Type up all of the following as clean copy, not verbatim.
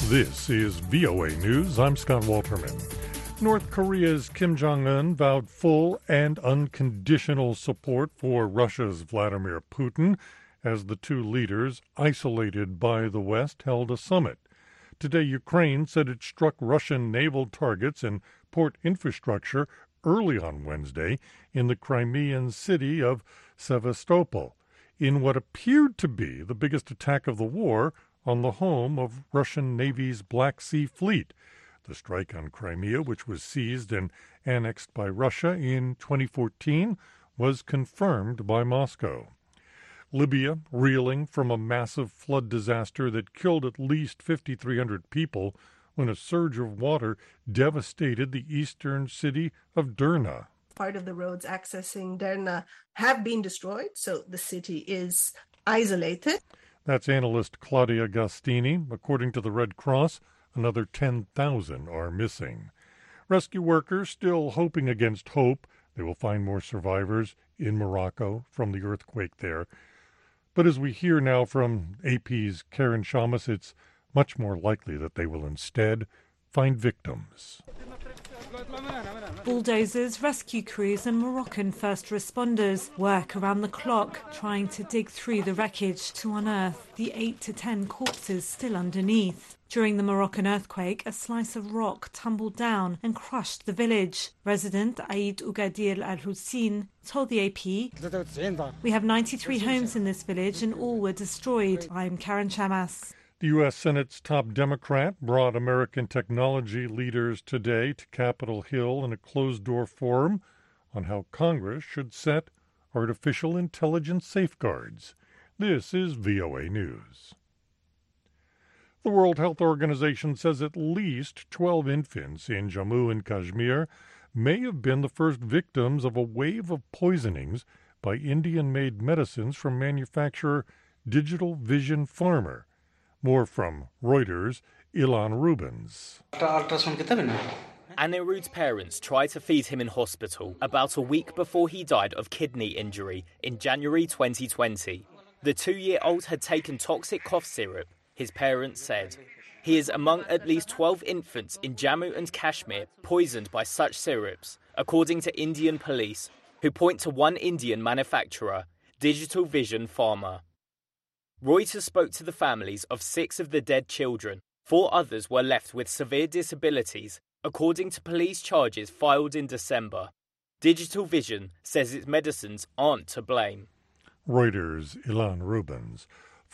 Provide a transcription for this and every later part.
This is VOA News. I'm Scott Walterman. North Korea's Kim Jong-un vowed full and unconditional support for Russia's Vladimir Putin as the two leaders, isolated by the West, held a summit. Today, Ukraine said it struck Russian naval targets and port infrastructure early on Wednesday in the Crimean city of Sevastopol, in what appeared to be the biggest attack of the war on the home of Russian Navy's Black Sea Fleet. The strike on Crimea, which was seized and annexed by Russia in 2014, was confirmed by Moscow. Libya, reeling from a massive flood disaster that killed at least 5,300 people when a surge of water devastated the eastern city of Derna. Part of the roads accessing Derna have been destroyed, so the city is isolated. That's analyst Claudia Gastini. According to the Red Cross, another 10,000 are missing. Rescue workers still hoping against hope they will find more survivors in Morocco from the earthquake there. But as we hear now from AP's Karen Shamas, it's much more likely that they will instead find victims. Bulldozers, rescue crews and Moroccan first responders work around the clock trying to dig through the wreckage to unearth the 8 to 10 corpses still underneath. During the Moroccan earthquake, a slice of rock tumbled down and crushed the village. Resident Aid Ugadir Al-Hussein told the AP, "We have 93 homes in this village and all were destroyed." I'm Karen Shamas. The U.S. Senate's top Democrat brought American technology leaders today to Capitol Hill in a closed-door forum on how Congress should set artificial intelligence safeguards. This is VOA News. The World Health Organization says at least 12 infants in Jammu and Kashmir may have been the first victims of a wave of poisonings by Indian-made medicines from manufacturer Digital Vision Pharma. More from Reuters' Ilan Rubens. Anirudh's parents tried to feed him in hospital about a week before he died of kidney injury in January 2020. The 2-year-old had taken toxic cough syrup, his parents said. He is among at least 12 infants in Jammu and Kashmir poisoned by such syrups, according to Indian police, who point to one Indian manufacturer, Digital Vision Pharma. Reuters spoke to the families of 6 of the dead children. 4 others were left with severe disabilities, according to police charges filed in December. Digital Vision says its medicines aren't to blame. Reuters' Ilan Rubens.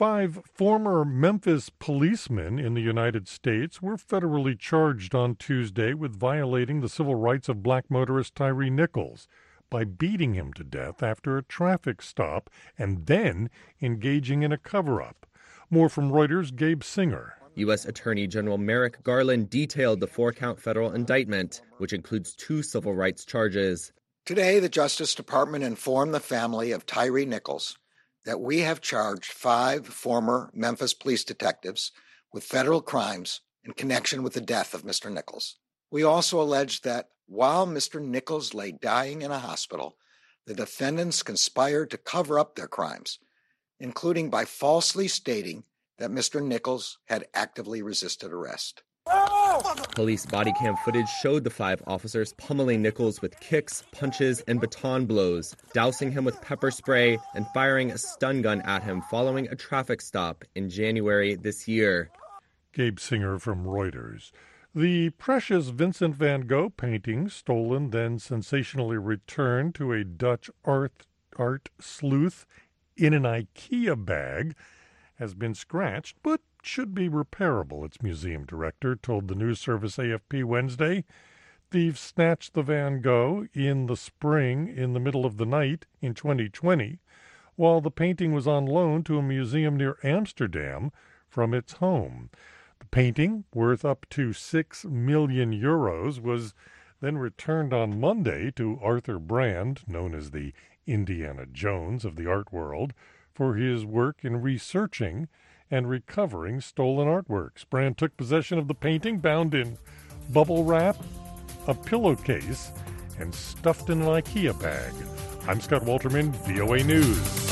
5 former Memphis policemen in the United States were federally charged on Tuesday with violating the civil rights of black motorist Tyre Nichols by beating him to death after a traffic stop and then engaging in a cover-up. More from Reuters' Gabe Singer. U.S. Attorney General Merrick Garland detailed the 4-count federal indictment, which includes 2 civil rights charges. Today, the Justice Department informed the family of Tyre Nichols that we have charged 5 former Memphis police detectives with federal crimes in connection with the death of Mr. Nichols. We also allege that while Mr. Nichols lay dying in a hospital, the defendants conspired to cover up their crimes, including by falsely stating that Mr. Nichols had actively resisted arrest. Police body cam footage showed the 5 officers pummeling Nichols with kicks, punches, and baton blows, dousing him with pepper spray and firing a stun gun at him following a traffic stop in January this year. Gabe Singer from Reuters. The precious Vincent van Gogh painting, stolen then sensationally returned to a Dutch art sleuth in an IKEA bag, has been scratched but should be repairable, its museum director told the news service AFP Wednesday. Thieves snatched the Van Gogh in the spring in the middle of the night in 2020, while the painting was on loan to a museum near Amsterdam from its home. The painting, worth up to €6 million, was then returned on Monday to Arthur Brand, known as the Indiana Jones of the art world, for his work in researching and recovering stolen artworks. Brand took possession of the painting, bound in bubble wrap, a pillowcase, and stuffed in an IKEA bag. I'm Scott Walterman, VOA News.